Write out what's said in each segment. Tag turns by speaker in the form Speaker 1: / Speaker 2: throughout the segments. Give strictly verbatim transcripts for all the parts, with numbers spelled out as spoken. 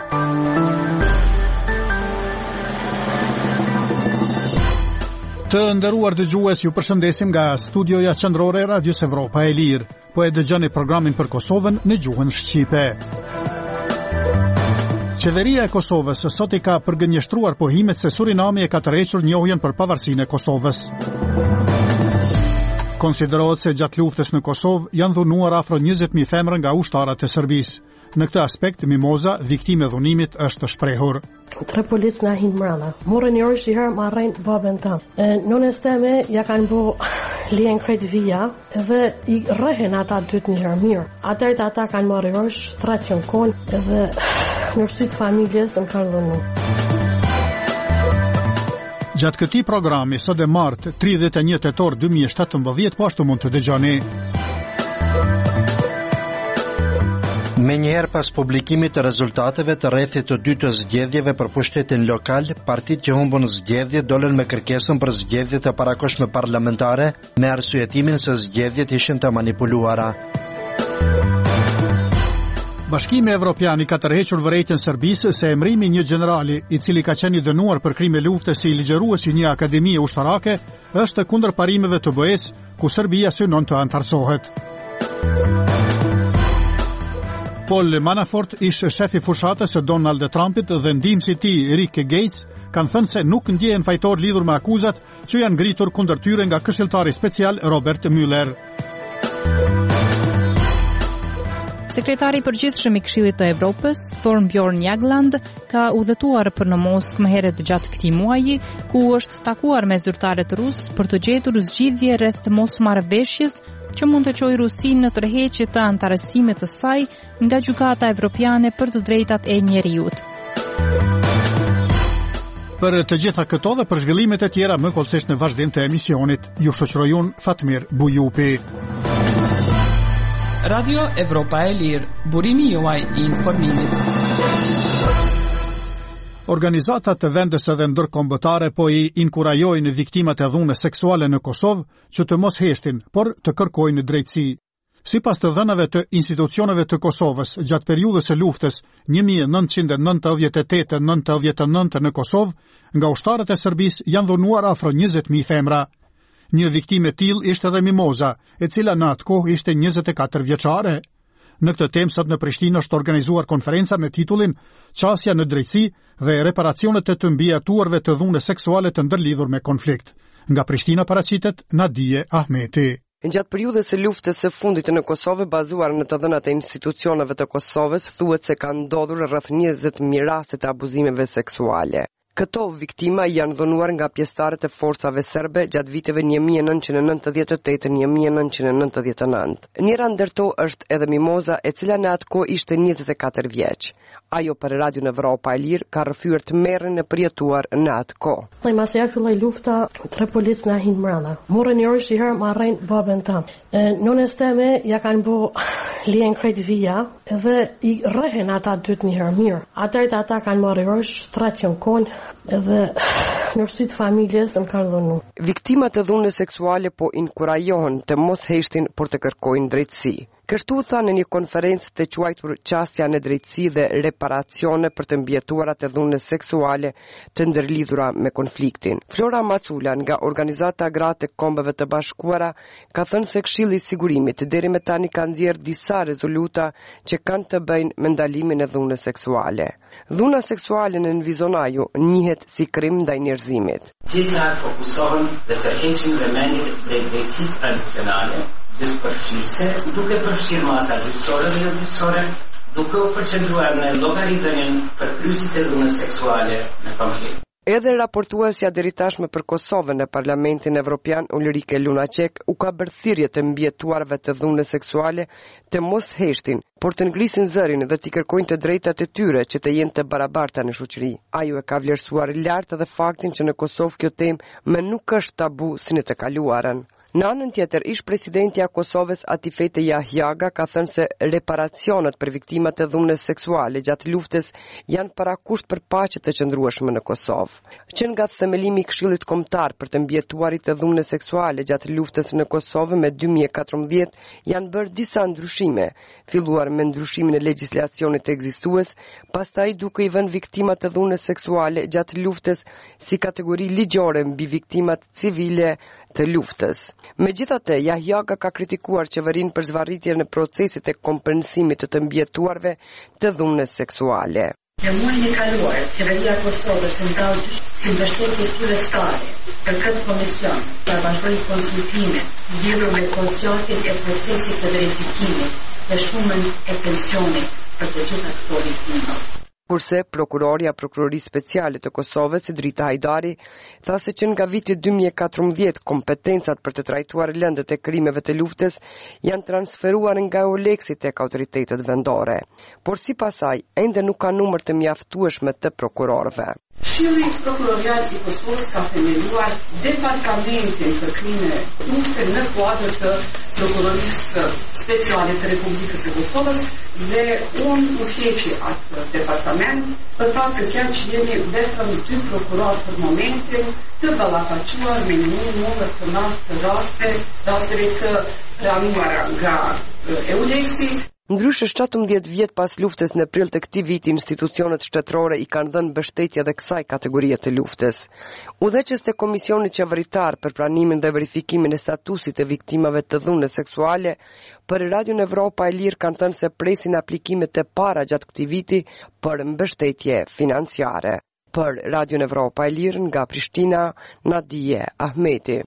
Speaker 1: Të nderuar dëgjues, ju përshëndesim nga studioja qendrore e Radios Evropa e Lirë. Po e dëgjoni programin për Kosovën në gjuhën shqipe. Qeveria e Kosovës sot i ka përgënjeshtruar pohimet se Surinami e ka tërhequr njohjen për pavarësinë e Kosovës. Konsiderohet se gjatë luftës në Kosovë janë dhunuar afro njëzet mijë femra nga ushtarët e Serbisë. Në këtë aspekt, Mimoza, viktime e dhunimit, është shprehur.
Speaker 2: Tre policë na hin mbrana. Morën një orë herë marrën babën tam. Nonës teme ja kanë bo lien kredi via edhe i rrehen ata dytë një herë mirë. Ata ata kanë marrë orë tratë që kon edhe në shtyt familjes më kanë dhënë.
Speaker 1: Gjatë këtij programi sot e martë tridhjetë e një tetor dy mijë e shtatëmbëdhjetë, po ashtu mund të dëgjoni.
Speaker 3: Me njëherë pas publikimit të rezultateve të rrethit të dytë të zgjedhjeve për pushtetin lokal, partitë që humbën zgjedhjet dolën me kërkesën për zgjedhjet e parakohshme parlamentare me arsyetimin se zgjedhjet ishin të manipuluara.
Speaker 1: Bashkimi Evropian i ka tërhequr vërejtjen Serbisë se emrimi një generali i cili ka qenë i dënuar për krime lufte si ligjëruesi një akademie ushtarake është kundër parimeve të B E-s, ku Serbia synon të antarësohet. Paul Manafort, ish shefi fushatës së Donald Trumpit dhe ndihmësi i tij Rick Gates, kanë thënë se nuk ndjehen fajtor lidhur me akuzat që janë ngritur kundër tyre nga këshilltari special Robert Mueller.
Speaker 4: Sekretari i përgjithshëm i Këshillit të Evropës, Thorbjørn Jagland, ka udhëtuar për në Moskë më herët gjatë këtij muaji, ku është takuar me zyrtarët rusë për të gjetur zgjidhje rreth mosmarrëveshjes që mund të çojë Rusinë në tërheqje të antarësimit të saj nga Gjykata Evropiane për të drejtat e njeriut.
Speaker 1: Për të gjitha këto dhe për zhvillimet e tjera më kollësisht në vazhdim të emisionit, ju shoqëroj unë Fatmir Bujupi.
Speaker 5: Radio Evropa e Lirë, burimi juaj i informimit.
Speaker 1: Organizatat të vendes edhe ndërkombëtare po i inkurajojnë viktimat e dhunës seksuale në Kosovë që të mos heshtin, por të kërkojnë drejtësi. Sipas të dhënave të institucioneve të Kosovës, gjatë periudhës së luftës një mijë e nëntëqind e nëntëdhjetë e tetë - nëntëdhjetë e nëntë në Kosovë, nga ushtarët e Serbisë janë dhunuar afro njëzet mijë femra. Një viktime e tillë ishte edhe Mimoza, e cila në atë kohë ishte njëzet e katër vjeçare. Në këtë temë sot në Prishtinë është organizuar konferenca me titullin Qasja në drejtësi dhe reparacionet e të mbijatuarve të dhunës seksuale të ndërlidhur me konflikt. Nga Prishtina paraqitet Nadije Ahmeti.
Speaker 6: Gjatë periudhës së luftës së fundit në Kosovë, bazuar në të dhënat e institucioneve të Kosovës, thuhet se kanë ndodhur rreth njëzet mijë raste të abuzimeve seksuale. Këto viktima janë dhunuar nga pjesëtarët e forcave serbe gjatë viteve një mijë e nëntëqind e nëntëdhjetë e tetë - një mijë e nëntëqind e nëntëdhjetë e nëntë. Njëra ndër to është edhe Mimoza, e cila në atë kohë ishte njëzet e katër vjeç. Ajo për Radio Evropa e Lirë ka rrëfyer të merren e përjetuar në atë kohë.
Speaker 2: Ai mas ja filloi lufta, tre policë na hin mbrana. Morën një orë herë marrën babën tam. Nonës teme ja kanë bo lien kredi via edhe i rrehen ata dytë një herë mirë. Ata ata kanë marrë orë tratë që kon edhe në shtyt familjes më kanë dhënë.
Speaker 6: Viktimat e dhunës seksuale po inkurajohen të mos heshtin por të kërkojnë drejtësi. Kështu tha në një konferencë të quajtur Qasja në drejtësi dhe reparacione për të mbijatuarat e dhunës seksuale të ndërlidhura me konfliktin. Flora Macula nga Organizata Gratë e Kombeve të Bashkuara ka thënë se Këshilli i Sigurimit deri me tani ka nxjerrë disa rezoluta që kanë të bëjnë me ndalimin e dhunës seksuale. Dhuna seksuale në Nvizonaju njihet si krim ndaj njerëzimit.
Speaker 7: Gjithë fokusohen dhe tërheqin vëmendjen drejt drejtësisë tradicionale, gjithëpërfshirëse, duke përfshirë masa gjyqësore dhe jo gjyqësore, duke u përqendruar në llogaritjen për kryqëzit e dhunës seksuale në konflikt.
Speaker 6: Edhe raportuesja deri tashme për Kosovën në Parlamentin Evropian Ulrike Lunacek u ka bërë thirrje të mbijatuarve të dhunës seksuale të mos heshtin, por të ngrisin zërin dhe të kërkojnë të drejtat e tyre që të jenë të barabarta në shoqëri. Ajo e ka vlerësuar lart edhe faktin që në Kosovë kjo temë më nuk është tabu si në të kaluarën. Në anën tjetër, ish presidentja e Kosovës Atifete Jahjaga ka thënë se reparacionet për viktimat e dhunës seksuale gjatë luftës janë parakusht për paqe të qëndrueshme në Kosovë. Që nga themelimi i Këshillit Kombëtar për të mbijetuarit e dhunës seksuale gjatë luftës në Kosovë me dy mijë e katërmbëdhjetë janë bërë disa ndryshime, filluar me ndryshimin e legjislacionit ekzistues, pastaj duke i vënë viktimat e dhunës seksuale gjatë luftës si kategori ligjore mbi viktimat civile të luftës. Megjithatë, Jahjaga ka kritikuar qeverinë për zvarritjen e procesit e kompensimit të të mbijetuarve të dhunës seksuale.
Speaker 8: Në muajin e kaluar, qeveria e Kosovës ndau si mbështetje kryesore për këtë komision për vazhdoi konsultime lidhur me konceptin e procesit të verifikimit dhe shumën e pensionit për të gjitha këto viktima.
Speaker 6: Kurse prokuroria prokurorisë speciale të Kosovës, Drita Hajdari, tha se që nga viti dy mijë e katërmbëdhjetë kompetencat për të trajtuar lëndët e krimeve të luftës janë transferuar nga Euleksi tek autoritetet vendore, por sipas saj ende nuk ka numër të mjaftueshëm të prokurorëve.
Speaker 5: Këshilli prokurorial i Kosovës ka themeluar departamentin për krime lufte në kuadër të prokurorisë speciale të Republikës së Kosovës dhe unë udhëheqi atë departament për faktin që që jemi vetëm dy prokurorë për momentin të ballafaquar me një numër të madh të raste, rasteve të pranuara nga Euleksi.
Speaker 6: Ndryshe shtatëmbëdhjetë vjet pas luftës në prill të këtij viti, institucionet shtetërore i kanë dhënë mbështetje edhe kësaj kategorie të luftës. Udhëheqës të Komisionit Qeveritar për pranimin dhe verifikimin e statusit të viktimave të dhunës seksuale për Radion Evropa e Lirë kanë thënë se presin aplikimet e para gjatë këtij viti për mbështetje financiare. Për Radion Evropa e Lirë nga Prishtina, Nadije Ahmeti.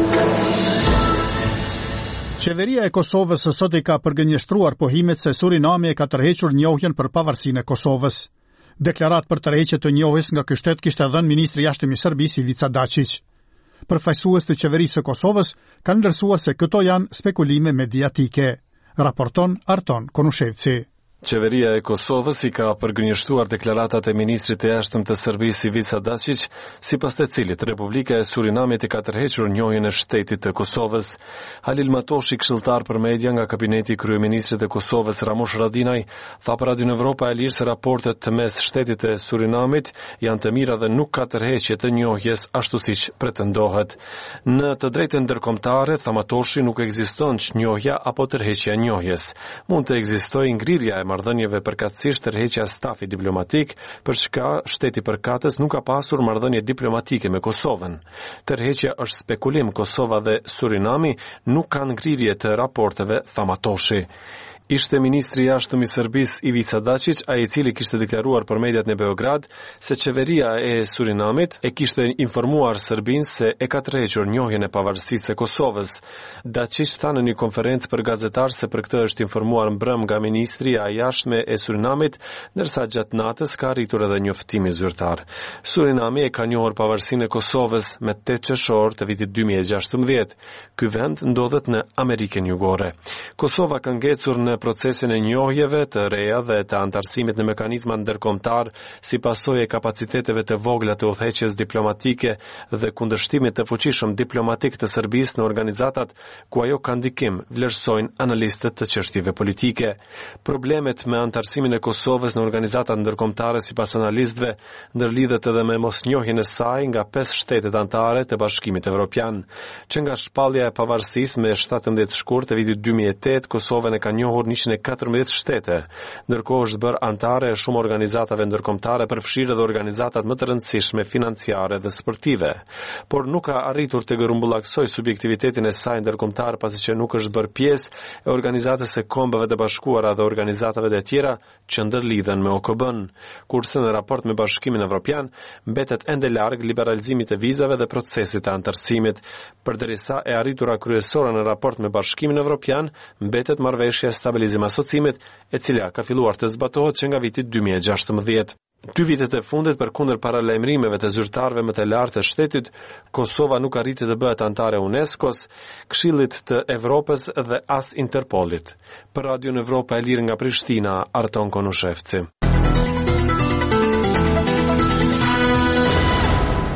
Speaker 1: Qeveria e Kosovës sot i ka përgënjeshtruar pohimet se Surinami e ka tërhequr njohjen për pavarësinë e Kosovës. Deklarat për tërheqje të njohjes nga ky shtet kishte dhënë ministri i jashtëm i Serbisë Ivica Dačić. Përfaqësues të qeverisë së Kosovës kanë vlerësuar se këto janë spekulime mediatike, raporton Arton Konushevci.
Speaker 9: Qeveria e Kosovës i ka përgënjeshtuar deklaratat e ministrit të jashtëm të Serbisë Ivica Dačić, sipas të cilit Republika e Surinamit i ka tërhequr njohjen e shtetit të Kosovës. Halil Matoshi, këshilltar për media nga kabineti i kryeministrit të Kosovës Ramush Haradinaj, tha për Radion Evropa e Lirë se raportet të mes shtetit të Surinamit janë të mira dhe nuk ka tërheqje të njohjes ashtu siç pretendohet. Në të drejtën ndërkombëtare, tha Matoshi, nuk ekziston njohja apo tërheqja e njohjes. Mund të ekzistojë ngrirja e marrëdhënieve përkatësisht tërheqja stafi diplomatik, për çka shteti përkatës nuk ka pasur marrëdhënie diplomatike me Kosovën. Tërheqja është spekulim, Kosova dhe Surinami nuk kanë ngrirje të raporteve, tha Matoshi. Ishte ministri i jashtëm i Serbisë Ivica Dačić, ai i cili kishte deklaruar për mediat në Beograd se qeveria e Surinamit e kishte informuar Serbinë se e ka tërhequr njohjen e pavarësisë së Kosovës. Dačić tha në një konferencë për gazetarë se për këtë është informuar mbrëm nga ministria e jashtme e Surinamit, ndërsa gjatë natës ka arritur edhe njoftimi zyrtar. Surinami e ka njohur pavarësinë e Kosovës me tetë qershor të vitit dy mijë e gjashtëmbëdhjetë. Ky vend ndodhet në Amerikën Jugore. Kosova ka ngecur në procesin e njohjeve të reja dhe të antarësimit në mekanizma ndërkombëtar si pasojë e kapaciteteve të vogla të udhëheqjes diplomatike dhe kundërshtimit të fuqishëm diplomatik të Serbisë në organizatat ku ajo ka ndikim, vlerësojnë analistët të çështjeve politike. Problemet me antarësimin e Kosovës në organizatat ndërkombëtare sipas analistëve ndërlidhet edhe me mosnjohjen e saj nga pesë shtetet anëtare të Bashkimit Evropian. Që nga shpallja e pavarësisë me shtatëmbëdhjetë shkurt të vitit dy mijë e tetë, Kosovën e ka njohur njëqind e katërmbëdhjetë shtete, ndërkohë është bërë anëtare e shumë organizatave ndërkombëtare, përfshirë edhe organizatat më të rëndësishme financiare dhe sportive, por nuk ka arritur të grumbullaksoj subjektivitetin e saj ndërkombëtar, pasi që nuk është bërë pjesë e organizatës së Kombeve të Bashkuara dhe organizatave të tjera që ndërlidhen me O K B-n, kurse në raport me Bashkimin Evropian mbetet ende larg liberalizimit të vizave dhe procesit të antarësimit. Përderisa e arritura kryesore në raport me Bashkimin Evropian mbetet marrëveshja e stabilizim asocimit, e cila ka filluar të zbatohet që nga viti dy mijë e gjashtëmbëdhjetë. Dy vitet e fundit, përkundër paralajmërimeve të zyrtarëve më të lartë të shtetit, Kosova nuk arriti të bëhet anëtare e UNESCO-s, Këshillit të Evropës dhe as Interpolit. Për Radion Evropa e Lirë nga Prishtina, Arton Konushevci.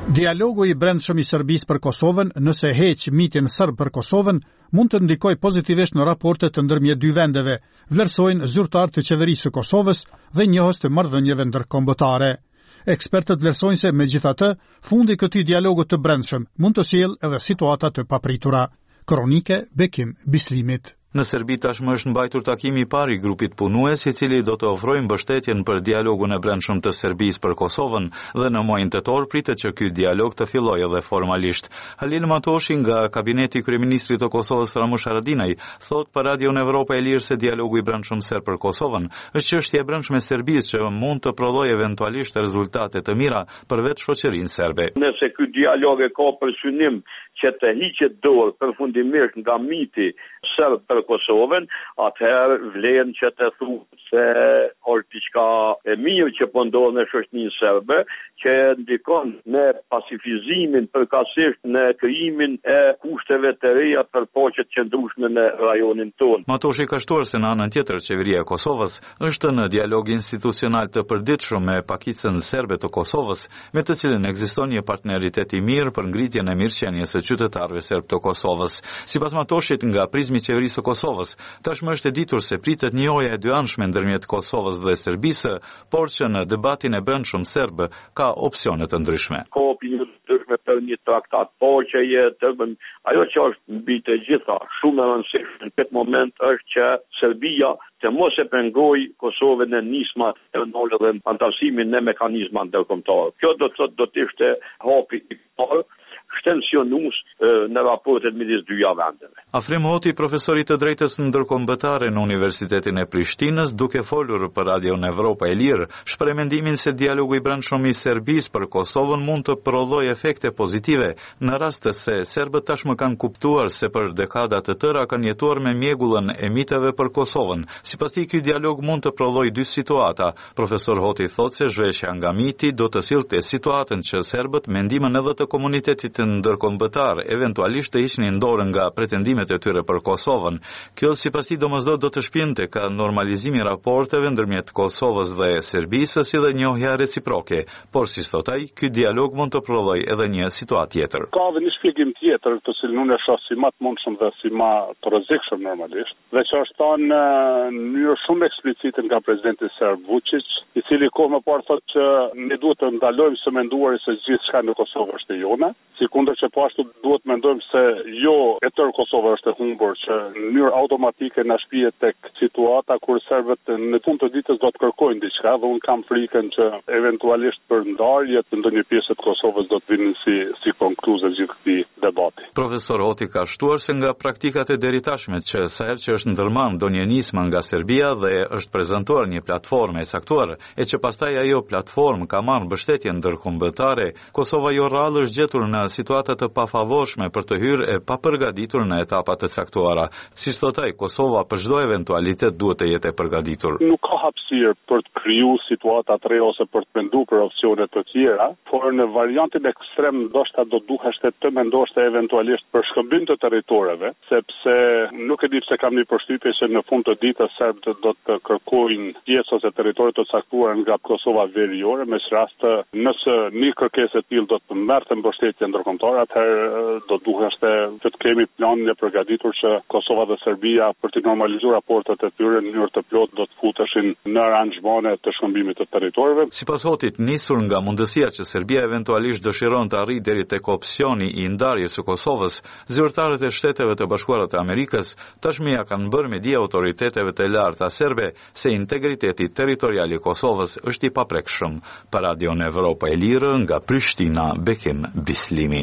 Speaker 1: Dialogu i brendshëm i Serbisë për Kosovën, nëse heq mitin serb për Kosovën, mund të ndikojë pozitivisht në raportet të ndërmjet dy vendeve, vlerësojnë zyrtarë të qeverisë së Kosovës dhe njohës të marrëdhënieve ndërkombëtare. Ekspertët vlerësojnë se megjithatë, fundi i këtij dialogu të brendshëm mund të sjellë edhe situata të papritura. Kronike Bekim Bislimit.
Speaker 10: Në Serbi tashmë është mbajtur takimi i parë i grupit punues, i cili do të ofrojë mbështetjen për dialogun e brendshëm të Serbisë për Kosovën dhe në muajin tetor pritet që ky dialog të fillojë edhe formalisht. Halil Matoshi nga kabineti i kryeministrit të Kosovës Ramush Haradinaj thot për Radion Evropa e Lirë se dialogu i brendshëm serb për Kosovën është çështje e brendshme e Serbisë që mund të prodhojë eventualisht rezultate të mira për vetë shoqërinë serbe.
Speaker 11: Nëse ky dialog e ka për synim që të hiqet dorë përfundimisht nga miti serb për Kosovën, atëherë vlen që të thuhet se është diçka e mirë që po ndodh në shoqërinë serbe, që ndikon në pacifizimin përkatësisht në krijimin e kushteve të reja për paqe të qëndrueshme në rajonin tonë.
Speaker 10: Matoshi ka shtuar se në anën tjetër qeveria e Kosovës është në dialog institucional të përditshëm me pakicën serbe të Kosovës, me të cilën ekziston një partneritet i mirë për ngritjen e mirëqenies së qytetarëve serb të Kosovës. Sipas Matoshit nga prizmi i qeverisë së Kosovës, tashmë është e ditur se pritet njohja e dyanshme ndërmjet Kosovës dhe Serbisë, por që në debatin e brendshëm serb ka opsione të ndryshme.
Speaker 11: Ka opinione të ndryshme për një traktat paqeje, ajo që është mbi të gjitha shumë e rëndësishme në këtë moment është që Serbia të mos e pengojë Kosovën në nismat e ndolë dhe antarësimin në mekanizma ndërkombëtar. Kjo do të thotë do të ishte hapi i parë shtensionues në raportet midis dyja vendeve.
Speaker 10: Afrim Hoti, profesor i të drejtës ndërkombëtare në Universitetin e Prishtinës, duke folur për Radion Evropa e Lirë, shpreh mendimin se dialogu i brendshëm i Serbisë për Kosovën mund të prodhojë efekte pozitive në rast se serbët tashmë kanë kuptuar se për dekada të tëra kanë jetuar me mjegullën e miteve për Kosovën. Sipas tij, ky dialog mund të prodhojë dy situata. Profesor Hoti thotë se zhveshja nga miti do të sillte situatën që serbët me ndihmën edhe të komunitetit ndërkombëtar eventualisht të hiqnin dorën nga pretendimet e tyre për Kosovën. Kjo sipas tij domosdoshmë do të shpjente ka normalizimi i raporteve ndërmjet Kosovës dhe Serbisë si dhe njohja reciproke, por si thot ai, ky dialog mund të prodhojë edhe një situatë tjetër.
Speaker 12: Ka edhe një shpjegim tjetër, të cilin unë e shoh si më të mundshëm dhe si më të rrezikshëm normalisht, dhe që është thënë në mënyrë shumë eksplicite nga presidenti serb Vučić, i cili kohë më parë thotë që ne duhet të ndalojmë së menduari se gjithçka në Kosovë është e jona, sikundër që po ashtu duhet mendojmë se jo e tërë Kosova është e humbur, që në mënyrë automatike na shpihet tek situata kur serbët në fund të ditës do të kërkojnë diçka dhe un kam frikën që eventualisht për ndarje të ndonjë pjesë të Kosovës do të vinin si si konkluzë gjithë këtij debati.
Speaker 10: Profesor Hoti ka shtuar se nga praktikat e deritashme që sa herë që është ndërmarrë ndonjë nismë nga Serbia dhe është prezantuar një platformë e caktuar, e që pastaj ajo platformë ka marrë mbështetje ndërkombëtare, Kosova jo rrallë është gjetur në situata të pafavorshme për të hyrë e papërgatitur në etapat të caktuara. Si thot ai, Kosova për çdo eventualitet duhet të jetë e përgatitur.
Speaker 12: Nuk ka hapësirë për të krijuar situata të reja ose për të menduar për opsione të tjera, por në variantin ekstrem ndoshta do duhesh të mendosh të eventualisht për shkëmbim të territoreve, sepse nuk e di pse kam një përshtypje se në fund të ditës serbët do të kërkojnë pjesë ose territore të caktuara nga Kosova veriore, me rast nëse një kërkesë e tillë do të merrte mbështetje ndërkombëtare, atëherë do duhesh të, të kemi planin e përgatitur që Kosova dhe Serbia për të normalizuar raportet e tyre në mënyrë të plotë do të futeshin në aranxhmane të shkëmbimit të territoreve.
Speaker 10: Sipas Hotit, nisur nga mundësia që Serbia eventualisht dëshiron të arrijë deri tek opsioni i ndarjes së Kosovës, zyrtarët e Shteteve të Bashkuara të Amerikës tashmë ja kanë bërë me dije autoriteteve të larta serbe se integriteti territorial i Kosovës është i paprekshëm. Për Radion Evropa e Lirë nga Prishtina, Bekim Bislimi.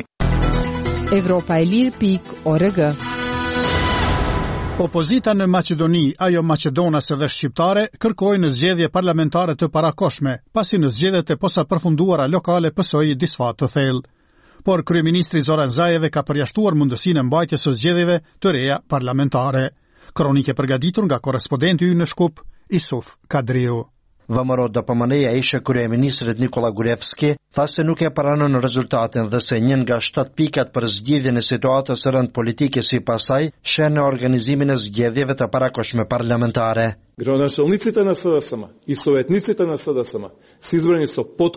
Speaker 4: Evropa e Lirë pik org.
Speaker 1: Opozita në Maqedoni, ajo maqedonase dhe shqiptare, kërkojnë zgjedhje parlamentare të parakoshme, pasi në zgjedhjet e posapërfunduara lokale P S O-i disfat të thellë. Por kryeministri Zoran Zaev ka përjashtuar mundësinë e mbajtjes së zgjedhjeve të reja parlamentare. Kronike përgatitur nga korrespondenti ynë në Shkup, Isuf Kadriu.
Speaker 3: Vëmëro dopëmëneja ishe kryeministrit Nikola Gurevski tha se nuk e pranon rezultatin dhe se njën nga shtat pikat për zgjedhjen e situatës së rënd politike si pasaj shen në organizimin e zgjedhjeve të parakoshme parlamentare.
Speaker 13: Градоначалниците на СДСМ и советниците на СДСМ се избрани со подкуп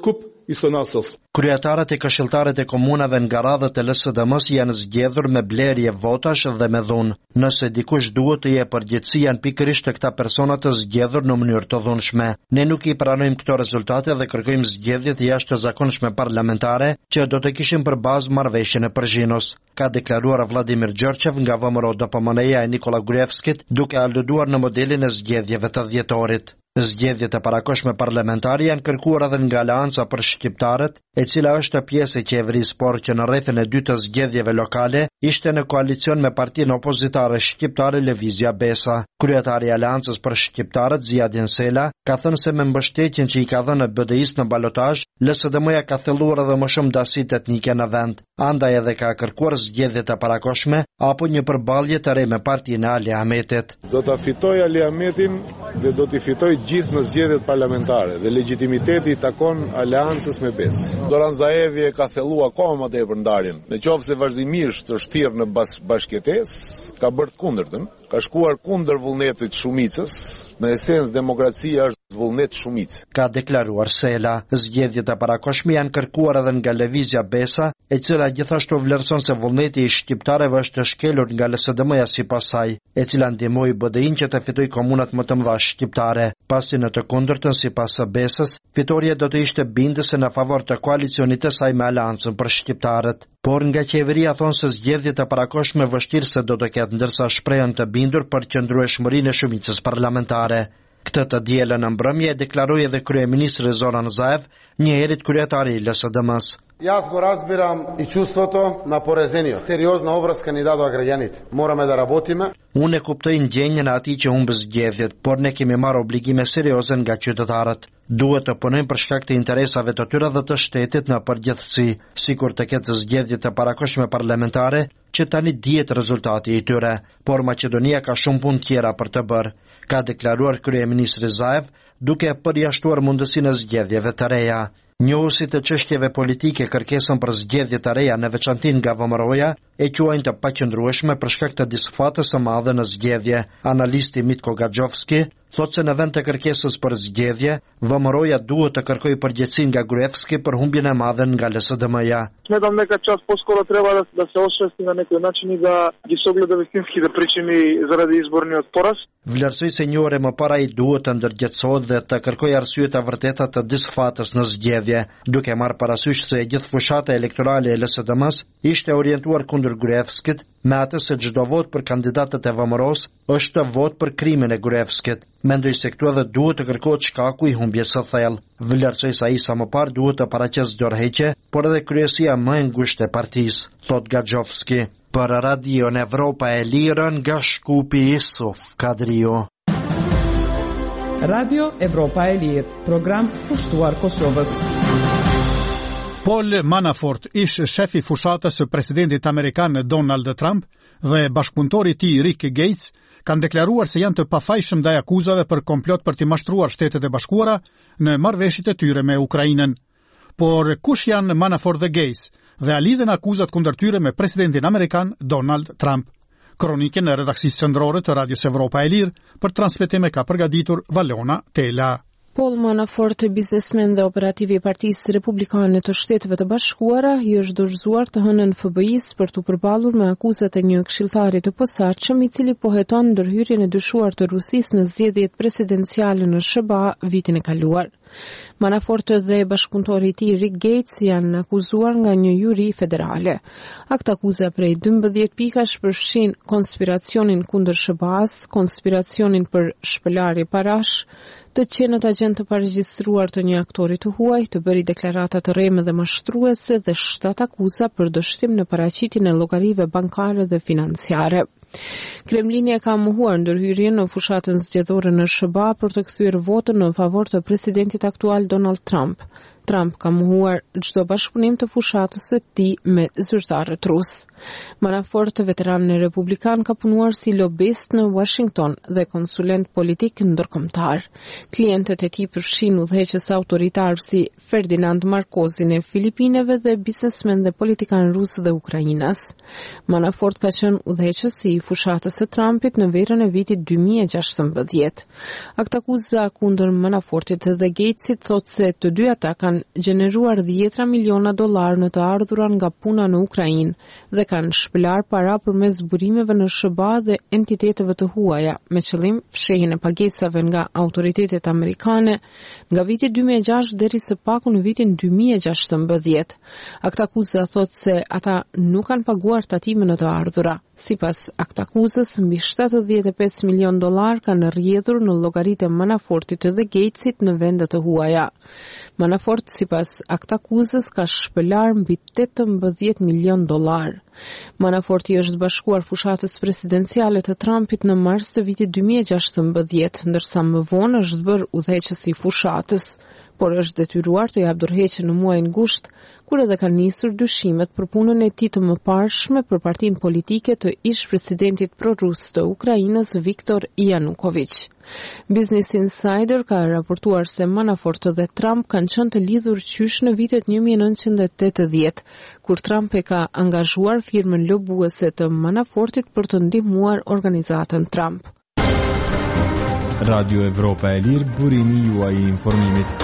Speaker 13: i sonasës.
Speaker 3: Kryetarët e këshilltarët e komunave nga radhët e L S D M-s janë zgjedhur me blerje votash dhe me dhunë. Nëse dikush duhet të jepë përgjegjësi janë pikërisht të këta persona të zgjedhur në mënyrë të dhunshme. Ne nuk i pranojmë këto rezultate dhe kërkojmë zgjedhje të jashtëzakonshme parlamentare që do të kishin për bazë marrëveshjen e Përzhinos, ka deklaruar Vladimir Gjorçev nga V M R O D P M N-ja e Nikola Gruevskit, duke aluduar në modelin e zgjedhjeve të dhjetorit. Zgjedhjet e parakoshme parlamentare janë kërkuar edhe nga Aleanca për Shqiptarët, e cila është pjesë e qeverisë, por që në rrethin e dytë të zgjedhjeve lokale ishte në koalicion me partinë opozitare shqiptare Lëvizja Besa. Kryetari i Aleancës për Shqiptarët, Ziadin Sela, ka thënë se me mbështetjen që i ka dhënë B D I-s në balotazh, L S D M-ja ka thelluar edhe më shumë dasitë etnike në vend. Andaj edhe ka kërkuar zgjedhjet e parakoshme apo një përballje të re me partinë e Ali Ahmetit.
Speaker 13: Do ta fitoj Ali Ahmetin dhe do t'i fitoj gjithë në zgjedhjet parlamentare dhe legitimiteti i takon Aleancës me B E S. Doran Zaevi e ka thelluar akoma më tepër ndarjen. Nëse vazhdimisht është thirrë në bas bashkëtesë, ka bërë të kundërtën, ka shkuar kundër vullnetit shumicës. Në esencë demokracia është vullnet shumicë.
Speaker 3: Ka deklaruar Sela. Zgjedhjet e parakoshme janë kërkuar edhe nga Lëvizja Besa, e cila gjithashtu vlerëson se vullneti i shqiptarëve është shkelur nga L S D M-ja sipas saj, e cila ndihmoi B D I-n që të fitojë komunat më të mëdha shqiptare. Pasi në të kundërtën sipas së Besës, fitoria do të ishte bindëse në favor të koalicionit të saj me Aleancën për Shqiptarët. Por nga qeveria thonë se zgjedhjet e parakoshme vështirë se do të ketë, ndërsa shprehen të bindur për qëndrueshmërinë e shumicës parlamentare. Këtë të dielën në mbrëmje e deklaroi edhe kryeministri Zoran Zaev, njëherët kryetari i L S D M-s.
Speaker 14: Јас го разбирам и чувството на порезениот. Сериозна обврска ни дадоа граѓаните. Мораме да работиме.
Speaker 3: Unë e kuptoj ndjenjën e atij që humbë zgjedhjet, por ne kemi marrë obligime serioze nga qytetarët. Duhet të punojmë për shkak të interesave të tyre dhe të shtetit në përgjithësi, sikur të ketë zgjedhjet e parakoshme parlamentare, që tani dihet rezultati i tyre, por Maqedonia ka shumë punë tjera për të bërë, ka deklaruar kryeministri Zaev, duke përjashtuar mundësinë e zgjedhjeve të reja. Njohusit të çështjeve politike kërkesën për zgjedhje të reja në veçanti nga V M R O-ja e quajnë të paqëndrueshme për shkak të disfatës së madhe në zgjedhje. Analisti Mitko Gaxhovski thotë se në vend të kërkesës për zgjedhje, V M R O-ja duhet të kërkojë përgjegjësi nga Gruevski për humbjen e madhe nga L S D M-ja.
Speaker 15: Smatram neka čas poskoro treba da, da se osvesti na neki način i da ги се огледа вистински да причини заради изборниот пораз.
Speaker 3: Vlerësoj se një orë më para i duhet të ndërgjegjësohet dhe të kërkojë arsye të vërteta të disfatës në zgjedhje, duke marrë parasysh se gjithë fushata elektorale e L S D M-s ishte orientuar kundër Gruevskit, me atë se çdo vot për kandidatët e V M R O-s është vot për krimin e Gruevskit. Mendoj se këtu edhe duhet të kërkohet shkaku i humbjes së thellë. Vlerësoj se ai sa më parë duhet të paraqesë dorëheqje, por edhe kryesia më e ngushtë e partisë, thot Gaxhovski. Për Radio Evropa e Lirë nga Shkupi Isuf Kadrio.
Speaker 16: Radio Evropa e Lirë, program pushtuar Kosovës.
Speaker 1: Paul Manafort, ish shefi fushatës së presidentit amerikan Donald Trump dhe bashkëpunëtori i tij Rick Gates, kanë deklaruar se janë të pafajshëm ndaj akuzave për komplot për të mashtruar Shtetet e Bashkuara në marrëveshjet e tyre me Ukrainën. Por kush janë Manafort dhe Gates dhe a lidhen akuzat kundër tyre me presidentin amerikan Donald Trump? Kronikën në redaksisë qendrore të Radios Evropa e Lirë për transmetim e ka përgatitur Valona Tela.
Speaker 17: Paul Manafort, biznesmen dhe operativ i Partisë Republikane të Shteteve të Bashkuara, i është dorëzuar të hënën F B I-s për të përballur me akuzat e një këshilltari të posaçëm i cili po heton ndërhyrjen e dyshuar të Rusisë në zgjedhjet presidenciale në S B A vitin e kaluar. Manafort dhe bashkëpunëtori i tij Rick Gates janë akuzuar nga një juri federale. Akt akuza prej dymbëdhjetë pikash përfshin konspiracionin kundër S B A-s, konspiracionin për shpëlarje parash, të qenët agent të paregjistruar të një aktori të huaj, të bëri deklarata të rreme dhe mashtruese dhe shtatë akuza për dështim në paraqitjen e llogarive bankare dhe financiare. Kremlini e ka mohuar ndërhyrjen në fushatën zgjedhore në S B A për të kthyer votën në favor të presidentit aktual Donald Trump. Trump ka mohuar çdo bashkëpunim të fushatës së tij me zyrtarët rus. Manafort, veteran republikan, ka punuar si lobist në Washington dhe konsulent politik ndërkombëtar. Klientët e tij përfshin udhëheqës autoritar si Ferdinand Marcozin e Filipineve dhe biznesmen dhe politikan rus dhe Ukrainas. Manafort ka qenë udhëheqës i fushatës së Trumpit në verën e vitit dy mijë e gjashtëmbëdhjetë. Aktakuza kundër Manafortit dhe Gatesit thotë se të dy ata kanë gjeneruar dhjetra miliona dollar në të ardhurat nga puna në Ukrainë dhe kanë shpëlar para përmes burimeve në S B A dhe entiteteve të huaja me qëllim fshehjen e pagesave nga autoritetet amerikane nga viti dy mijë e gjashtë deri së paku në vitin dy mijë e gjashtëmbëdhjetë. Aktakuza thotë se ata nuk kanë paguar tatime në të ardhura. Sipas aktakuzës, mbi shtatëdhjetë e pesë milion dollar kanë rrjedhur në llogaritë e Manafortit dhe Gatesit në vende të huaja. Manafort, sipas aktakuzës, ka shpëlar mbi tetëmbëdhjetë milion dollar. Manaforti është bashkuar fushatës presidenciale të Trumpit në mars të vitit dy mijë e gjashtëmbëdhjetë, ndërsa më vonë është bërë udhëheqës i fushatës, por është detyruar të jap dorëheqje në muajin gusht, kur edhe kanë nisur dyshimet për punën e tij të mëparshme për partinë politike të ish-presidentit prorus të Ukrainës Viktor Yanukovych. Business Insider ka raportuar se Manafort dhe Trump kanë qenë të lidhur qysh në vitet një mijë e nëntëqind e tetëdhjetë, kur Trump e ka angazhuar firmën lobuese të Manafortit për të ndihmuar organizatën Trump.
Speaker 18: Radio Evropa e Lirë, burimi juaj i informimit.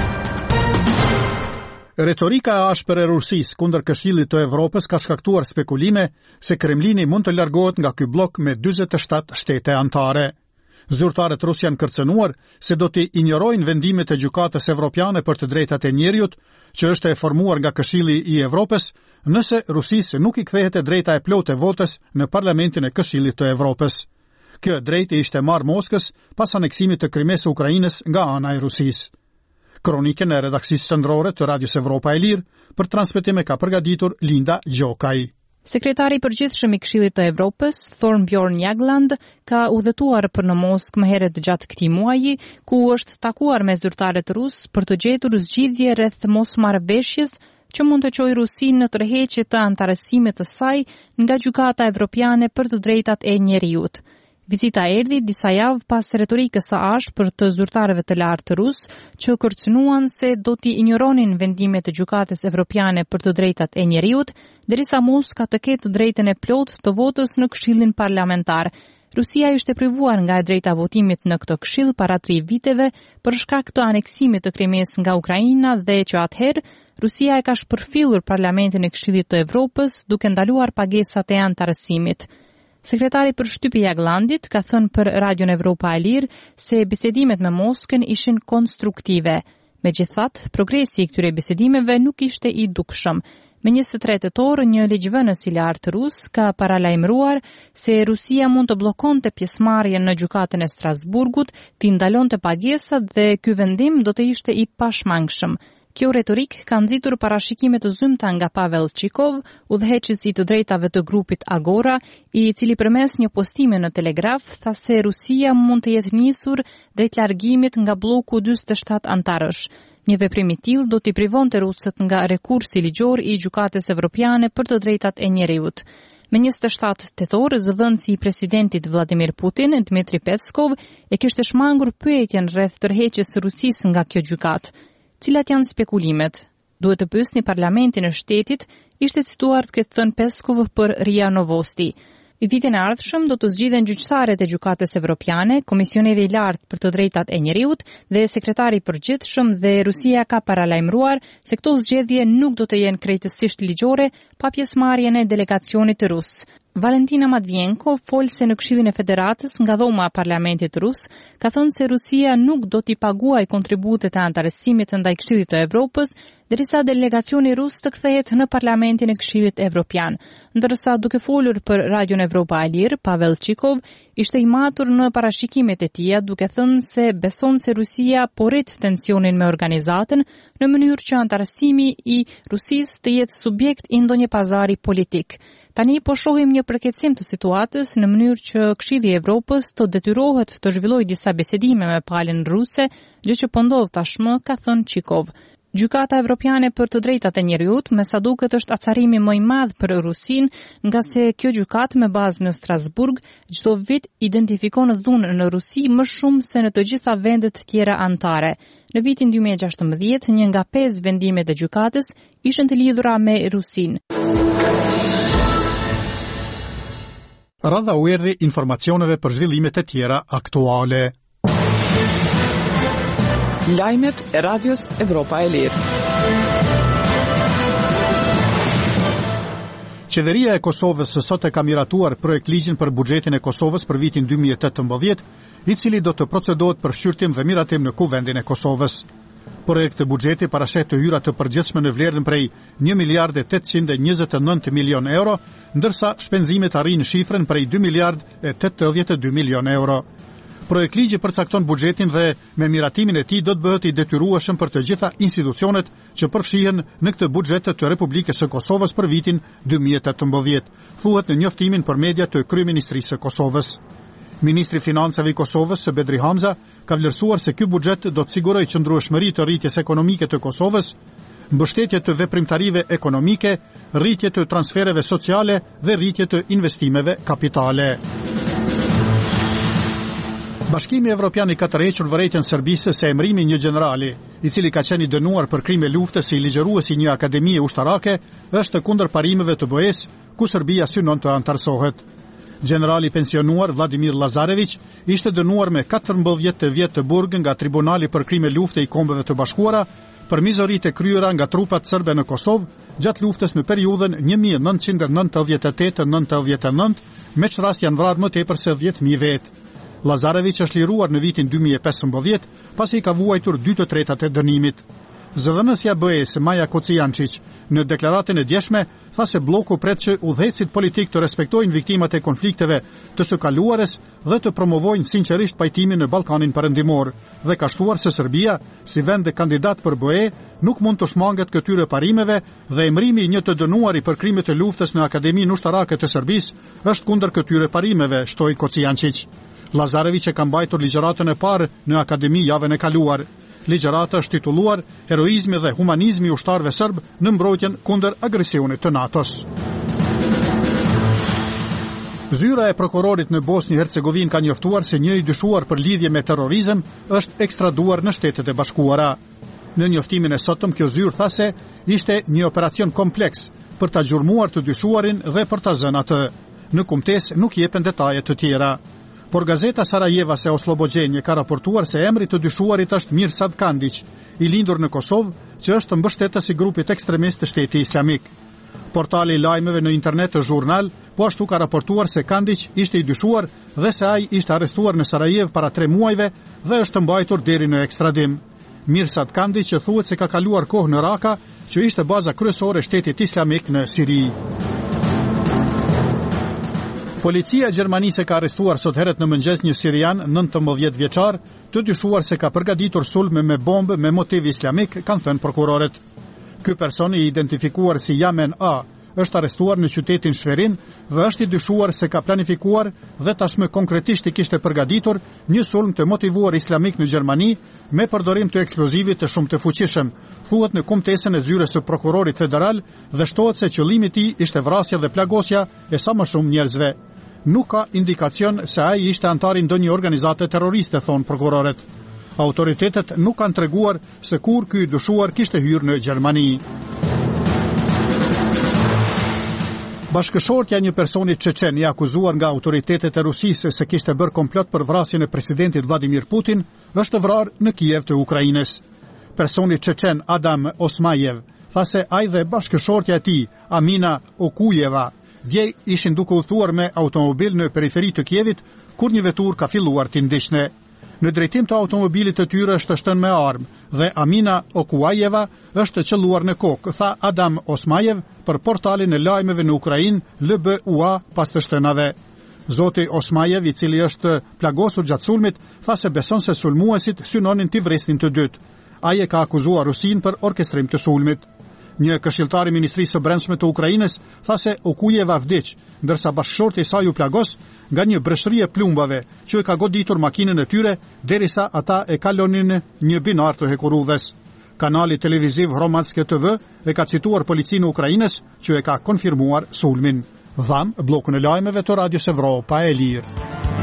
Speaker 1: Retorika e ashpër e Rusisë kundër Këshillit të Evropës ka shkaktuar spekulime se Kremlini mund të largohet nga ky blok me dyzet e shtatë shtete anëtare. Zyrtarët rus janë kërcënuar se do të injorojnë vendimet e Gjykatës Evropiane për të drejtat e njerëzit, që është e formuar nga Këshilli i Evropës, nëse Rusisë nuk i kthehet e drejta e plotë e votës në Parlamentin e Këshillit të Evropës. Kjo drejtë ishte marrë Moskës pas aneksimit të Krimes së Ukrainës nga ana e Rusisë. Kronikën e redaksisë qendrore të Radios Evropa e Lirë për transmetim e ka përgatitur Linda Gjokaj.
Speaker 4: Sekretari i përgjithshëm i Këshillit të Evropës, Thorbjørn Jagland, ka udhëtuar për në Moskë më herët gjatë këtij muaji, ku është takuar me zyrtarët rus për të gjetur zgjidhje rreth mosmarrëveshjes që mund të çojë Rusinë në tërheqje të antarësimit të saj nga Gjykata Evropiane për të drejtat e njerëzit. Vizita erdhi disa javë pas retorikës së ashpër të zyrtarëve të lartë rus, që kërcënuan se do t'i injoronin vendimet e Gjykatës Evropiane për të drejtat e njerëzit, derisa Moska të ketë drejtën e plotë të votës në Këshillin Parlamentar. Rusia ishte privuar nga e drejta votimit në këtë këshill para tre viteve për shkak të aneksimit të Krimes nga Ukraina dhe që atëherë Rusia e ka shpërfillur Parlamentin e Këshillit të Evropës duke ndaluar pagesat e antarësimit. Sekretari për shtypje Jaglandit ka thënë për Radion Evropa e Lirë se bisedimet me Moskën ishin konstruktive. Megjithatë, progresi i këtyre bisedimeve nuk ishte i dukshëm. Me njëzet e tre tetor, një ligjvënës i lartë rus ka paralajmëruar se Rusia mund të bllokonte pjesëmarrjen në gjykatën e Strasburgut, t'i ndalonte pagesat dhe ky vendim do të ishte i pashmangshëm. Kjo retorik ka nxitur parashikime të zymta nga Pavel Chikov, udhëheqësi i të drejtave të grupit Agora, i cili përmes një postime në Telegraf tha se Rusia mund të jetë nisur drejt largimit nga bloku dyzet e shtatë antarësh. Një veprim i tillë do t'i privonte rusët nga rekursi ligjor i Gjykatës Evropiane për të drejtat e njerëzit. Me njëzet e shtatë tetor, zëdhënësi i presidentit Vladimir Putin, Dmitri Peskov, e kishte shmangur pyetjen rreth tërheqjes së Rusisë nga kjo gjykatë. Cilat janë spekulimet? Duhet të pyesni parlamentin e shtetit, ishte cituar të ketë thënë Peskov për R I A Novosti. I vitin e ardhshëm do të zgjidhen gjyqtarët e Gjykatës Evropiane, komisioneri i lartë për të drejtat e njerëzit dhe sekretari i përgjithshëm, dhe Rusia ka paralajmëruar se këto zgjedhje nuk do të jenë krejtësisht ligjore pa pjesëmarrjen e delegacionit rus. Valentina Matvienko, folse në Këshillin e Federatës nga dhoma e Parlamentit rus, ka thënë se Rusia nuk do t'i paguajë kontributet e antarësimit ndaj Këshillit të Evropës, derisa delegacioni rus të kthehet në Parlamentin e Këshillit Evropian. Ndërsa duke folur për Radion Evropa e Lirë, Pavel Chikov ishte i matur në parashikimet e tija, duke thënë se beson se Rusia po rrit tensionin me organizatën në mënyrë që antarësimi i Rusisë të jetë subjekt i ndonjë pazari politik. Tani po shohim një përkeqësim të situatës në mënyrë që Këshilli i Evropës të detyrohet të zhvillojë disa bisedime me palën ruse, gjë që po ndodh tashmë, ka thënë Chikov. Gjykata Evropiane për të drejtat e njerëzit me sa duket është acarimi më i madh për Rusinë, nga se kjo gjykatë me bazë në Strasburg çdo vit identifikon dhunën në Rusi më shumë se në të gjitha vendet tjera anëtare. Në vitin dy mijë e gjashtëmbëdhjetë, një nga pesë vendimet e gjykatës ishin të lidhura me Rusinë.
Speaker 1: Radha u erdhi informacioneve për zhvillimet e tjera aktuale.
Speaker 16: Lajmet e Radios Evropa e Lirë.
Speaker 1: Qeveria e Kosovës sot e ka miratuar projekt ligjin për buxhetin e Kosovës për vitin dy mijë e tetëmbëdhjetë, i cili do të procedohet për shqyrtim dhe miratim në Kuvendin e Kosovës. Projekti buxheti parashet të hyra të përgjithshme në vlerën prej një miliard e tetëqind e njëzet e nëntë milion euro, ndërsa shpenzimet arrin shifrën prej dy miliard e tetëdhjetë e dy milion euro. Projekt ligji përcakton buxhetin dhe me miratimin e tij do të bëhet i detyrueshëm për të gjitha institucionet që përfshihen në këtë buxhet të Republikës së Kosovës për vitin dy mijë e tetëmbëdhjetë, thuhet në njoftimin për media të Kryeministrisë së Kosovës. Ministri i Financave i Kosovës, Bedri Hamza, ka vlerësuar se ky buxhet do të sigurojë qëndrueshmëri të rritjes ekonomike të Kosovës, mbështetje të veprimtarive ekonomike, rritje të transfereve sociale dhe rritje të investimeve kapitale. Bashkimi Evropian i ka tërhequr vërejtjen Serbisë se emrimi një gjenerali, i cili ka qenë i dënuar për krime lufte si ligjëruesi një akademie ushtarake, është kundër parimeve të B E-s, ku Serbia synon të antarësohet. Generali pensionuar Vladimir Lazarević ishte dënuar me katërmbëdhjetë vjet të burg nga Tribunali për krime lufte i Kombeve të Bashkuara për mizoritë e kryera nga trupat serbe në Kosovë gjatë luftës në periudhën një mijë e nëntëqind e nëntëdhjetë e tetë e nëntëdhjetë e nëntë, me që rast janë vrarë më tepër se dhjetë mijë vetë. Lazarević është liruar në vitin dy mijë e pesëmbëdhjetë, pasi ka vuajtur dy të tretat e dënimit. Zëdhënësja B E-s Maja Kocijančić në deklaratën e djeshme tha se bloku pret që udhëheqësit politik të respektojnë viktimat e konflikteve të së kaluarës dhe të promovojnë sinqerisht pajtimin në Ballkanin Perëndimor, dhe ka shtuar se Serbia, si vend kandidat për B E, nuk mund të shmanget këtyre parimeve dhe emrimi i një të dënuari për krime të luftës në Akademinë Ushtarake të Serbisë është kundër këtyre parimeve, shtoi Kocijančić. Lazarević e ka mbajtur ligjëratën e parë në Akademi javën e kaluar. Ligjërata është titulluar Heroizmi dhe humanizmi i ushtarëve serb në mbrojtjen kundër agresionit të NATO-s. Zyra e prokurorit në Bosnjë-Hercegovinë ka njoftuar se një i dyshuar për lidhje me terrorizëm është ekstraduar në Shtetet e Bashkuara. Në njoftimin e sotëm, kjo zyrë tha se ishte një operacion kompleks për ta gjurmuar të dyshuarin dhe për ta zënë atë. Në kumtesë nuk jepen detaje të tjera. Por gazeta Sarajeva se Oslobođenje ka raportuar se emri të dyshuarit është Mirsad Kandić, i lindur në Kosovë, që është mbështetës i grupit ekstremist të Shteti Islamik. Portali i lajmeve në internet të Zhurnal po ashtu ka raportuar se Kandić ishte i dyshuar dhe se ai ishte arrestuar në Sarajev para tre muajve dhe është mbajtur deri në ekstradim. Mirsad Kandić që thuhet se ka kaluar kohë në Raka, që ishte baza kryesore e Shtetit Islamik në Siri. Policia e Gjermanisë ka arrestuar sot herët në mëngjes një sirian nëntëmbëdhjetë vjeçar, të dyshuar se ka përgatitur sulme me bombë me motiv islamik, kanë thënë prokurorët. Ky person i identifikuar si Yamen A është arrestuar në qytetin Shverin dhe është i dyshuar se ka planifikuar dhe tashmë konkretisht i kishte përgatitur një sulm të motivuar islamik në Gjermani me përdorim të eksplozivit të shumë të fuqishëm, thuhet në kumtesën e zyrës së prokurorit federal dhe shtohet se qëllimi i tij ishte vrasja dhe plagosja e sa më shumë njerëzve. Nuk ka indikacion se ai ishte antar i ndonjë organizate terroriste, thon prokurorët. Autoritetet nuk kanë treguar se kur ky i dyshuar kishte hyrë në Gjermani. Bashkëshortja e një personi çeçen i akuzuar nga autoritetet e Rusisë se kishte bërë komplot për vrasjen e presidentit Vladimir Putin është vrarë në Kiev të Ukrainës. Personi çeçen Adam Osmajev tha se ai dhe bashkëshortja e tij, Amina Okujeva, dje ishin duke udhëtuar me automobil në periferi të Kievit kur një vetur ka filluar t'i ndiqne. Në drejtim të automobilit të tyre është shtënë me armë dhe Amina Okujeva është qelluar në kokë, tha Adam Osmajev për portalin e lajmeve në Ukrainë L B U A pas të shtënave. Zoti Osmajev, i cili është plagosur gjatë sulmit, tha se beson se sulmuesit synonin t'i vresnin të dytë. Ai e ka akuzuar Rusinë për orkestrim të sulmit. Një këshilltar i Ministrisë së Brendshme të Ukrainës tha se Okujeva vdiq, ndërsa bashkëshorti i saj u plagos nga një breshëri e plumbave që e ka goditur makinën e tyre derisa ata e kalonin një binar të hekurudhes. Kanali televiziv Hromadske T V e ka cituar policinë e Ukrainës që e ka konfirmuar sulmin. Dham, blokun e lajmeve të Radios Evropa e Lirë.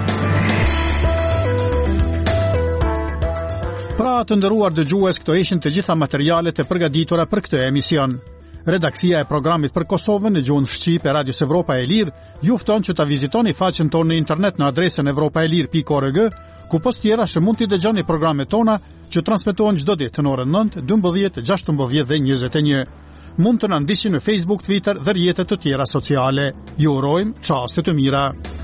Speaker 1: Pra të ndëruar dëgjues, këto ishin të gjitha materialet e përgatitura për këtë emision. Redaksia e programit për Kosovën në gjuhën shqipe e Radios Evropa e Lirë ju fton që ta vizitoni faqen tonë në internet në adresën evropaelir pikë org, ku post tjera që mund t'i dëgjoni programet tona që transmetohen çdo ditë në orën nëntë, dymbëdhjetë, gjashtëmbëdhjetë dhe njëzet e një. Mund të na ndiqni në Facebook, Twitter dhe rrjetet të tjera sociale. Ju urojmë çaste të mira.